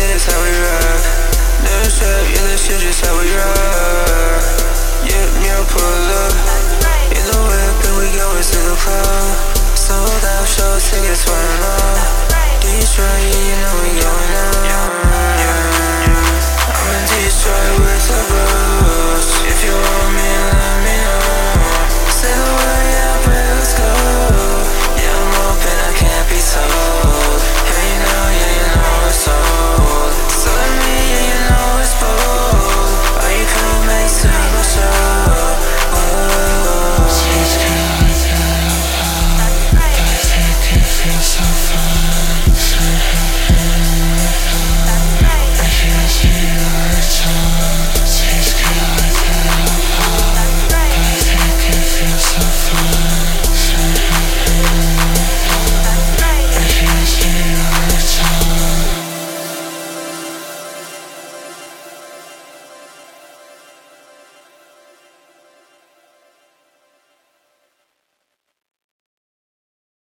this how we rock. Never strap, yeah, this shit just how we rock. Yeah, mirror pull up in the whip and we going to the club. Sold out shows, tickets running off. Detroit, yeah, you know we going on. I'm in Detroit with the bros. If you want me, let me know. Say the word.